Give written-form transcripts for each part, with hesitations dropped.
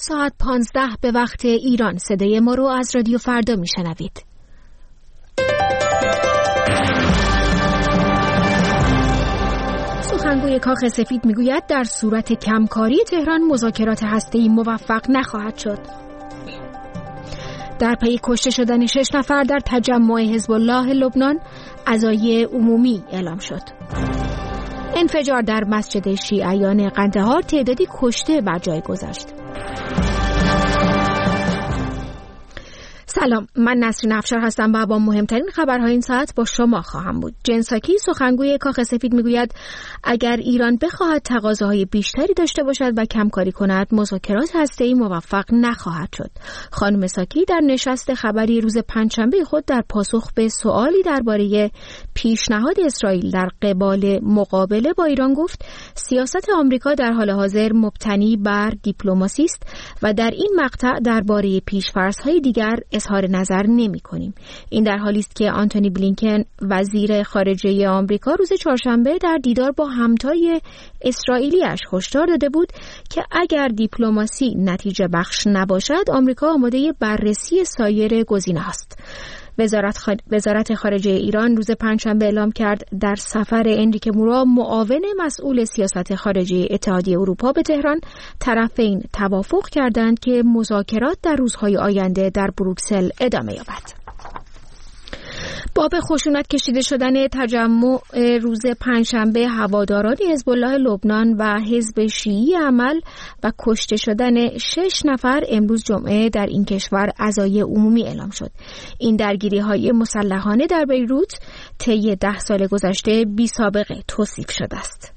ساعت 15 به وقت ایران صدای ما رو از رادیو فردا میشنوید. سخنگوی کاخ سفید میگوید در صورت کمکاری تهران مذاکرات هسته‌ای موفق نخواهد شد. در پی کشته شدن 6 نفر در تجمع حزب الله لبنان عزای عمومی اعلام شد. انفجار در مسجد شیعیان قندهار تعدادی کشته بر جای گذاشت. سلام، من نسرین افشار هستم و با مهمترین خبرهای این ساعت با شما خواهم بود. جن ساکی سخنگوی کاخ سفید میگوید اگر ایران بخواهد تقاضاهای بیشتری داشته باشد و کمکاری کند مذاکرات هسته‌ای موفق نخواهد شد. خانم ساکی در نشست خبری روز پنجشنبه خود در پاسخ به سوالی درباره پیشنهاد اسرائیل در قبال مقابله با ایران گفت سیاست آمریکا در حال حاضر مبتنی بر دیپلماسی است و در این مقطع درباره پیش‌فرض‌های دیگر اظهار نظر نمی‌کنیم. این در حالی است که آنتونی بلینکن وزیر خارجه آمریکا روز چهارشنبه در دیدار با همتای اسرائیلی‌اش هشدار داده بود که اگر دیپلماسی نتیجه بخش نباشد آمریکا آماده بررسی سایر گزینه‌هاست. وزارت خارجه ایران روز پنجشنبه اعلام کرد در سفر انریک مورا معاون مسئول سیاست خارجه اتحادیه اروپا به تهران طرفین توافق کردند که مذاکرات در روزهای آینده در بروکسل ادامه یابد. باب خشونت کشیده شدن تجمع روز پنجشنبه هواداران حزب الله لبنان و حزب شیعی عمل و کشته شدن 6 نفر امروز جمعه در این کشور عزای عمومی اعلام شد. این درگیری‌های مسلحانه در بیروت طی 10 سال گذشته بی سابقه توصیف شده است.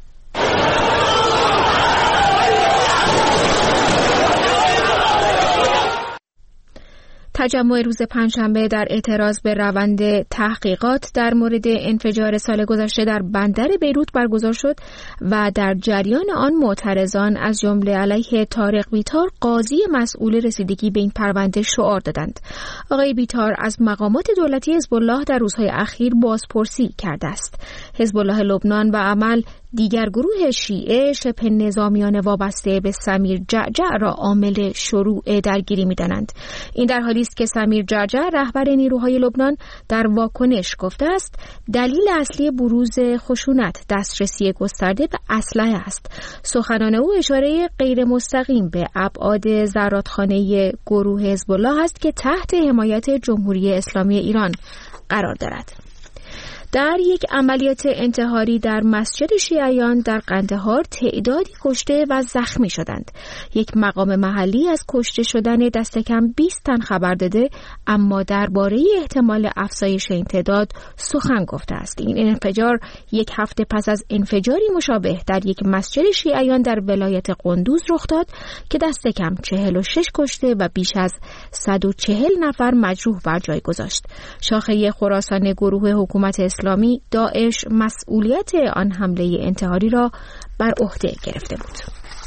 تجمع روز پنجشنبه در اعتراض به روند تحقیقات در مورد انفجار سال گذشته در بندر بیروت برگزار شد و در جریان آن معترضان از جمله علیه طارق بیطار قاضی مسئول رسیدگی به این پرونده شعار دادند. آقای بیطار از مقامات دولتی حزب الله در روزهای اخیر بازپرسی کرده است. حزب الله لبنان و عمل دیگر گروه شیعه شبه نظامیان وابسته به سمیر جعجع را عامل شروع درگیری می‌دانند. این در حالی است که سمیر جعجع رهبر نیروهای لبنان در واکنش گفته است دلیل اصلی بروز خشونت دسترسی گسترده به اسلحه است. سخنان او اشاره غیر مستقیم به ابعاد زرادخانه گروه حزب الله است که تحت حمایت جمهوری اسلامی ایران قرار دارد. در یک عملیات انتحاری در مسجد شیعیان در قندهار تعدادی کشته و زخمی شدند. یک مقام محلی از کشته شدن دست کم 20 تن خبر داده اما درباره احتمال افزایش این تعداد سخن گفته است. این انفجار یک هفته پس از انفجاری مشابه در یک مسجد شیعیان در ولایت قندوز رخ داد که دست کم 46 کشته و بیش از 140 نفر مجروح بر جای گذاشت. شاخه خراسان گروه حکومت اسلامی داعش مسئولیت آن حمله انتحاری را بر عهده گرفته بود.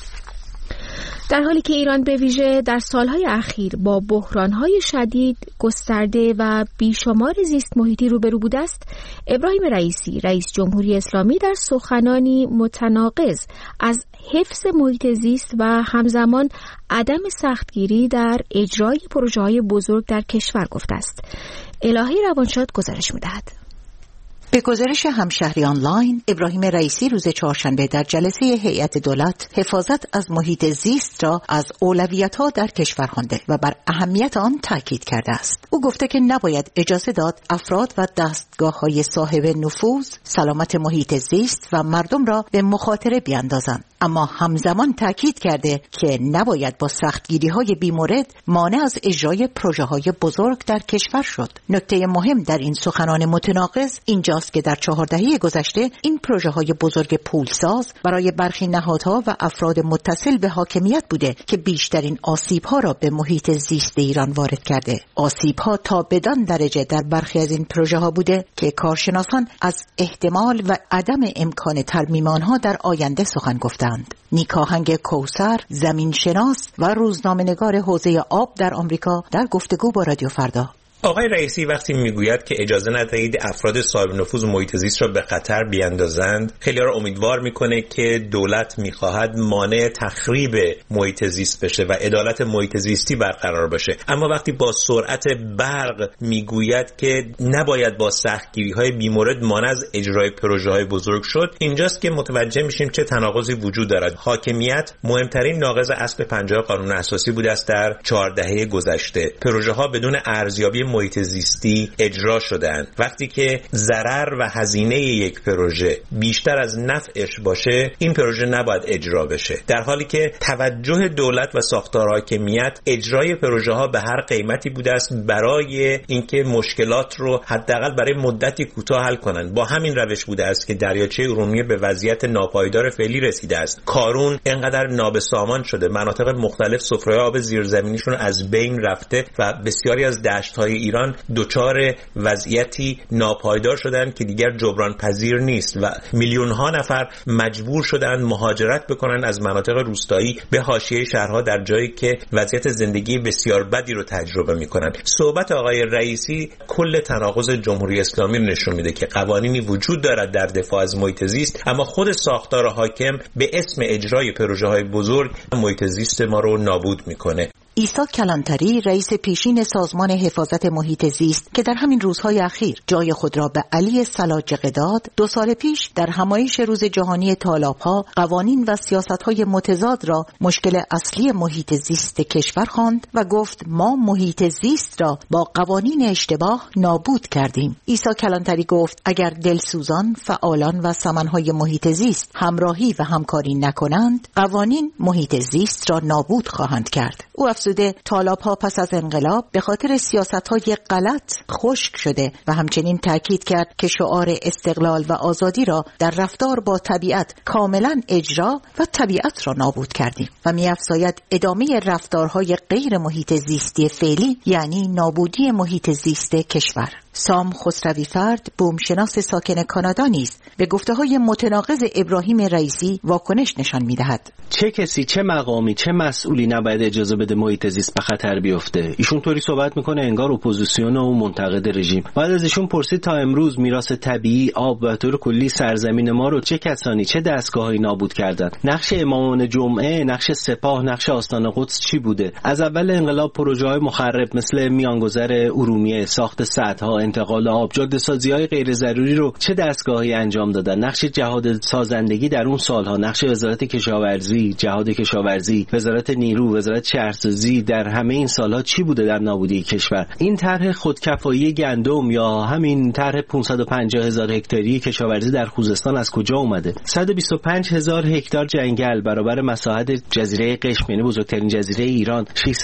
در حالی که ایران به ویژه در سالهای اخیر با بحرانهای شدید گسترده و بیشمار زیست محیطی روبرو بوده است، ابراهیم رئیسی رئیس جمهوری اسلامی در سخنانی متناقض از حفظ محیط زیست و همزمان عدم سختگیری در اجرای پروژه‌های بزرگ در کشور گفته است. الهی روانشاد گزارش می‌دهد. به گزارش همشهری آنلاین، ابراهیم رئیسی روز چهارشنبه در جلسه هیئت دولت حفاظت از محیط زیست را از اولویت‌ها در کشور خوانده و بر اهمیت آن تاکید کرده است. او گفته که نباید اجازه داد افراد و دستگاه‌های صاحب نفوذ سلامت محیط زیست و مردم را به مخاطره بیاندازند. اما همزمان تاکید کرده که نباید با سختگیری‌های بیمورد مانع از اجرای پروژه‌های بزرگ در کشور شد. نکته مهم در این سخنان متناقض اینجاست که در 4 دهه گذشته این پروژه‌های بزرگ پولساز برای برخی نهادها و افراد متصل به حاکمیت بوده که بیشترین آسیب‌ها را به محیط زیست ایران وارد کرده. آسیب‌ها تا بدان درجه در برخی از این پروژه‌ها بوده که کارشناسان از احتمال و عدم امکان ترمیم آنها در آینده سخن گفتند. نیکاهنگ کوثر، زمین شناس و روزنامه‌نگار حوزه آب در آمریکا در گفتگو با رادیو فردا آقای رئیسی وقتی میگوید که اجازه ندهید افراد صاحب نفوذ محیط زیست را به خطر بیاندازند، خیلی را امیدوار میکنه که دولت میخواهد مانع تخریب محیط زیست بشه و عدالت محیط زیستی برقرار بشه. اما وقتی با سرعت برق میگوید که نباید با سختگیری‌های بیمورد مانع از اجرای پروژه‌های بزرگ شد، اینجاست که متوجه میشیم چه تناقضی وجود دارد. حاکمیت مهمترین ناقض اصل 50 قانون اساسی بوده است در 4 دهه گذشته. پروژه‌ها بدون ارزیابی محیط زیستی اجرا شدند. وقتی که ضرر و هزینه یک پروژه بیشتر از نفعش باشه، این پروژه نباید اجرا بشه. در حالی که توجه دولت و ساختار حاکمیت اجرای پروژه‌ها به هر قیمتی بوده است برای اینکه مشکلات رو حداقل برای مدتی کوتاه حل کنند. با همین روش بوده است که دریاچه ارومیه به وضعیت ناپایدار فعلی رسیده است. کارون اینقدر نابسامان شده، مناطق مختلف سفره آب زیرزمینیشون از بین رفته و بسیاری از دشت‌های ایران دچار وضعیتی ناپایدار شدند که دیگر جبران پذیر نیست و میلیون‌ها نفر مجبور شدند مهاجرت بکنن از مناطق روستایی به حاشیه شهرها در جایی که وضعیت زندگی بسیار بدی رو تجربه می‌کنند. صحبت آقای رئیسی کل تناقض جمهوری اسلامی نشون میده که قوانینی وجود دارد در دفاع از محیط زیست، اما خود ساختار حاکم به اسم اجرای پروژه‌های بزرگ محیط زیست ما رو نابود میکنه. عیسی کلانتری رئیس پیشین سازمان حفاظت محیط زیست که در همین روزهای اخیر جای خود را به علی سلاجقه داد، 2 سال پیش در همایش روز جهانی تالاب‌ها قوانین و سیاست‌های متضاد را مشکل اصلی محیط زیست کشور خواند و گفت ما محیط زیست را با قوانین اشتباه نابود کردیم. عیسی کلانتری گفت اگر دلسوزان، فعالان و سمن‌های محیط زیست همراهی و همکاری نکنند، قوانین محیط زیست را نابود خواهند کرد. او طالاب‌ها پس از انقلاب به خاطر سیاست‌های غلط خشک شده و همچنین تاکید کرد که شعار استقلال و آزادی را در رفتار با طبیعت کاملا اجرا و طبیعت را نابود کردیم و می‌افزاید ادامه رفتارهای غیر محیط زیستی فعلی یعنی نابودی محیط زیست کشور. سام خسروی فرد، بومشناس ساکن کانادا نیز به گفته‌های متناقض ابراهیم رئیسی واکنش نشان می‌دهد. چه کسی، چه مقامی، چه مسئولی نباید اجازه بده محیط زیست به خطر بیفته؟ ایشون طوری صحبت میکنه انگار اپوزیسیون و منتقد رژیم. بعد از ایشون پرسید تا امروز میراث طبیعی، آب و طور کلی سرزمین ما رو چه کسانی، چه دستگاهایی نابود کردن؟ نقش امامان جمعه، نقش سپاه، نقش آستان قدس چی بوده؟ از اول انقلاب پروژه‌های مخرب مثل میانگذر ارومیه، ساخت سدها، انتقال آب، جاده‌سازی‌های غیر ضروری رو چه دستگاهی انجام دادن؟ نقش جهاد سازندگی در اون سالها، نقش وزارت کشاورزی، جهاد کشاورزی، وزارت نیرو، وزارت شهرسازی در همه این سالها چی بوده در نابودی کشور؟ این طرح خودکفایی گندم یا همین طرح 550,000 هکتاری کشاورزی در خوزستان از کجا اومده؟ 125,000 هکتار جنگل برابر مساحت جزیره قشم یعنی بزرگترین جزیره ایران،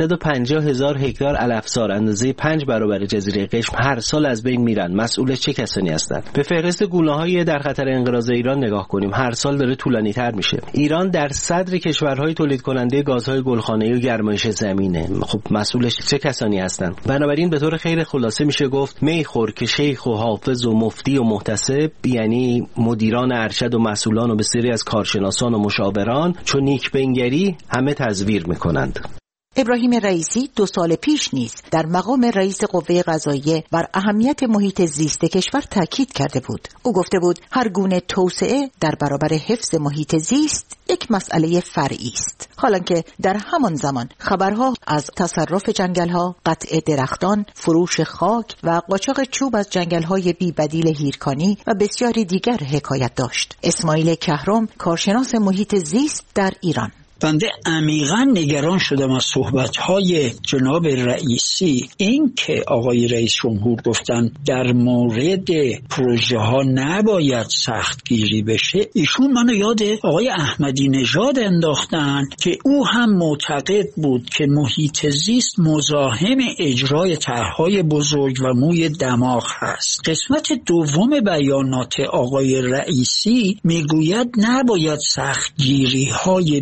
650,000 هکتار علفزار اندازه 5 برابر جزیره قشم هر سال از بین میرن. مسئول چه کسانی هستند؟ به فهرست گونه‌های در خطر انقراض ایران نگاه کنیم. هر سال داره طولانی‌تر میشه. ایران در صدر کشورهای تولید کننده گازهای گلخانه‌ای و گرمایش زمینه. خب مسئولش چه کسانی هستند؟ بنابراین به طور خیر خلاصه میشه گفت میخور که شیخ و حافظ و مفتی و محتسب یعنی مدیران ارشد و مسئولان و بسیاری از کارشناسان و مشاوران چون نیک بنگری همه تزویر میکنند. ابراهیم رئیسی 2 سال پیش نیز در مقام رئیس قوه قضاییه بر اهمیت محیط زیست کشور تاکید کرده بود. او گفته بود هر گونه توسعه در برابر حفظ محیط زیست یک مسئله فرعی است. حالانکه در همان زمان خبرها از تصرف جنگل‌ها، قطع درختان، فروش خاک و قاچاق چوب از جنگل‌های بی‌بدیل هیرکانی و بسیاری دیگر حکایت داشت. اسماعیل کهرم، کارشناس محیط زیست در ایران: بنده عمیقاً نگران شدم از صحبت‌های جناب رئیسی. این که آقای رئیس جمهور گفتن در مورد پروژه ها نباید سختگیری بشه، ایشون منو یاد آقای احمدی نژاد انداختن که او هم معتقد بود که محیط زیست مزاحم اجرای طرح‌های بزرگ و موی دماغ هست. قسمت دوم بیانات آقای رئیسی میگوید نباید سختگیری‌های بیمورد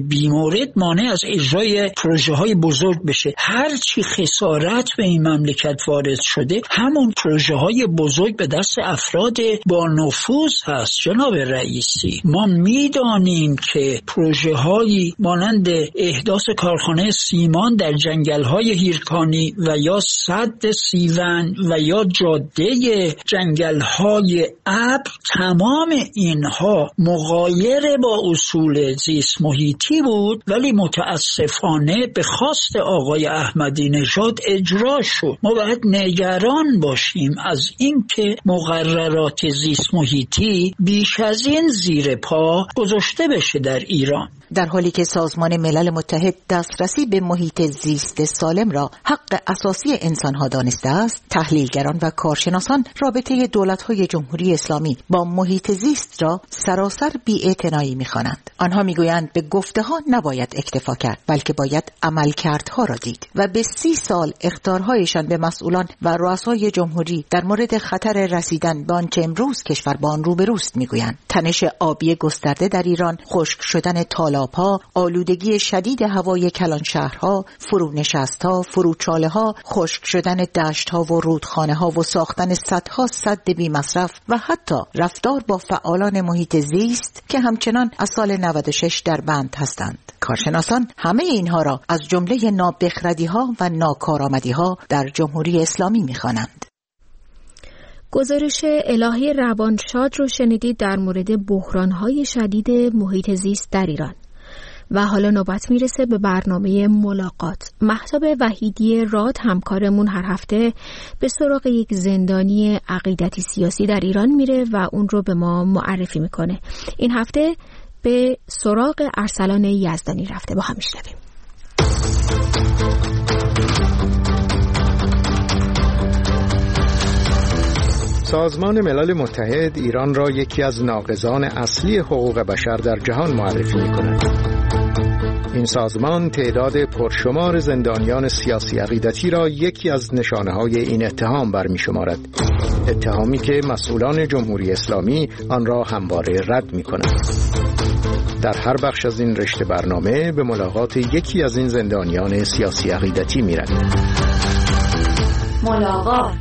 مورد مانع از اجرای پروژه های بزرگ بشه. هر چی خسارت به این مملکت وارد شده همون پروژه های بزرگ به دست افراد با نفوذ هست. جناب رئیسی، ما میدانیم که پروژه هایی مانند احداث کارخانه سیمان در جنگل های هیرکانی و یا سد سیون و یا جاده جنگل های ابر، تمام اینها مغایر با اصول زیست محیطی بود ولی متاسفانه به خواست آقای احمدی نژاد اجرا شد. ما باید نگران باشیم از اینکه مقررات زیست محیطی بیش از این زیر پا گذاشته بشه در ایران. در حالی که سازمان ملل متحد دسترسی به محیط زیست سالم را حق اساسی انسانها دانسته است، تحلیلگران و کارشناسان رابطه دولت‌های جمهوری اسلامی با محیط زیست را سراسر بی‌اعتنایی می‌خوانند. آنها می‌گویند به گفته‌ها نباید اکتفا کرد، بلکه باید عملکردها را دید و به 30 سال اخطارهایشان به مسئولان و رؤسای جمهوری در مورد خطر رسیدن به آنچه امروز کشور با آن روبروست می‌گویند. تنش آبی گسترده در ایران، خشک شدن تالاب‌ها، آلودگی شدید هوای کلان شهرها، فرونشست‌ها، فروچاله‌ها، خشک شدن دشت‌ها و رودخانه‌ها و ساختن صدها سد بی‌مصرف و حتی رفتار با فعالان محیط زیست که همچنان از سال 96 در بند هستند. کارشناسان همه اینها را از جمله نابخردی‌ها و ناکارآمدی‌ها در جمهوری اسلامی می‌خوانند. گزارش الهی روانشاد رو شنیدید در مورد بحران‌های شدید محیط زیست در ایران. و حالا نوبت میرسه به برنامه ملاقات. مهتاب وحیدی راد همکارمون هر هفته به سراغ یک زندانی عقیدتی سیاسی در ایران میره و اون رو به ما معرفی میکنه. این هفته به سراغ ارسلان یزدانی رفته. با هم میشنویم. سازمان ملل متحد ایران را یکی از ناقضان اصلی حقوق بشر در جهان معرفی می‌کند. این سازمان تعداد پرشمار زندانیان سیاسی عقیدتی را یکی از نشانه‌های این اتهام برمی‌شمارد. اتهامی که مسئولان جمهوری اسلامی آن را همواره رد می‌کنند. در هر بخش از این رشته برنامه به ملاقات یکی از این زندانیان سیاسی عقیدتی می‌رویم. ملاقات.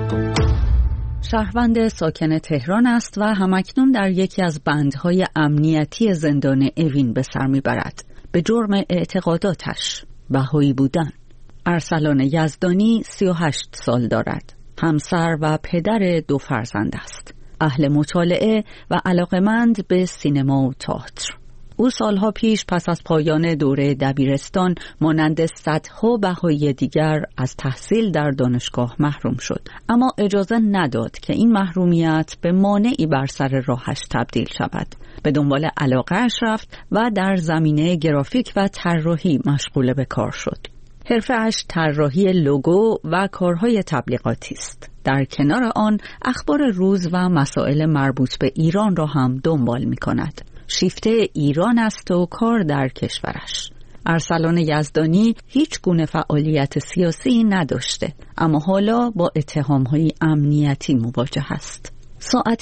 شهروند ساکن تهران است و همکنون در یکی از بندهای امنیتی زندان اوین به سر میبرد به جرم اعتقاداتش، بهایی بودن. ارسلان یزدانی 38 سال دارد. همسر و پدر 2 فرزند است. اهل مطالعه و علاقمند به سینما و تئاتر. او سالها پیش پس از پایان دوره دبیرستان مانند صدها بهایی دیگر از تحصیل در دانشگاه محروم شد، اما اجازه نداد که این محرومیت به مانعی بر سر راهش تبدیل شود. به دنبال علاقه‌اش رفت و در زمینه گرافیک و طراحی مشغول به کار شد. حرفه‌اش طراحی لوگو و کارهای تبلیغاتی است. در کنار آن اخبار روز و مسائل مربوط به ایران را هم دنبال می‌کند. شیفته ایران است و کار در کشورش. ارسلان یزدانی هیچ گونه فعالیت سیاسی نداشته، اما حالا با اتهام‌های امنیتی مواجه است. ساعت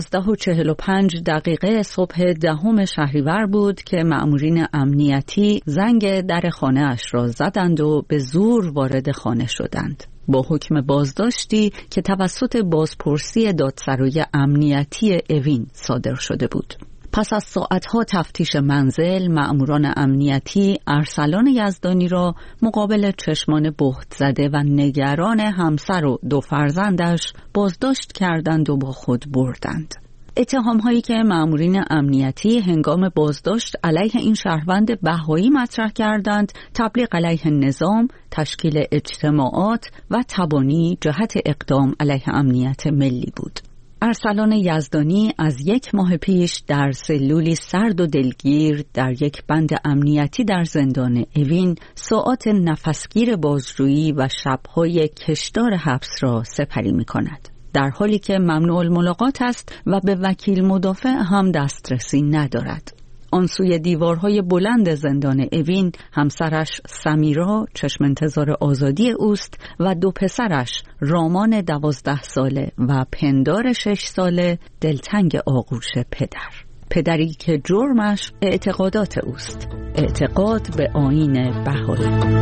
11:45 صبح 10 شهریور بود که مأمورین امنیتی زنگ در خانه‌اش را زدند و به زور وارد خانه شدند. با حکم بازداشتی که توسط بازپرسی دادسرای امنیتی اوین صادر شده بود. پس از ساعتها تفتیش منزل، مأموران امنیتی ارسلان یزدانی را مقابل چشمان بهت زده و نگران همسر و 2 فرزندش بازداشت کردند و با خود بردند. اتهام‌هایی که مأمورین امنیتی هنگام بازداشت علیه این شهروند بهایی مطرح کردند، تبلیغ علیه نظام، تشکیل اجتماعات و تبانی جهت اقدام علیه امنیت ملی بود. ارسلان یزدانی از 1 ماه پیش در سلولی سرد و دلگیر در یک بند امنیتی در زندان اوین ساعات نفسگیر بازجویی و شب‌های کشدار حبس را سپری می‌کند، در حالی که ممنوع الملاقات است و به وکیل مدافع هم دسترسی ندارد. آن سوی دیوارهای بلند زندان اوین همسرش سمیرا چشم انتظار آزادی اوست و 2 پسرش رامان 12 ساله و پندار 6 ساله دلتنگ آغوش پدر. پدری که جرمش اعتقادات اوست، اعتقاد به آیین بهایی.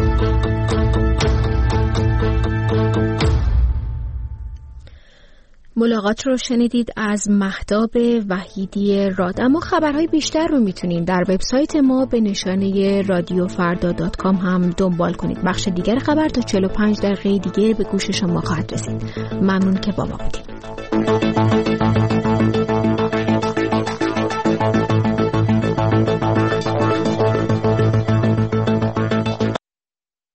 ملاقات رو شنیدید از مهتاب وحیدی راد. اما خبرهای بیشتر رو میتونید در وبسایت ما به نشانه رادیوفردا.com هم دنبال کنید. بخش دیگر خبر تا 45 دقیقه دیگه به گوش شما خواهد رسید. ممنون که با ما بودید.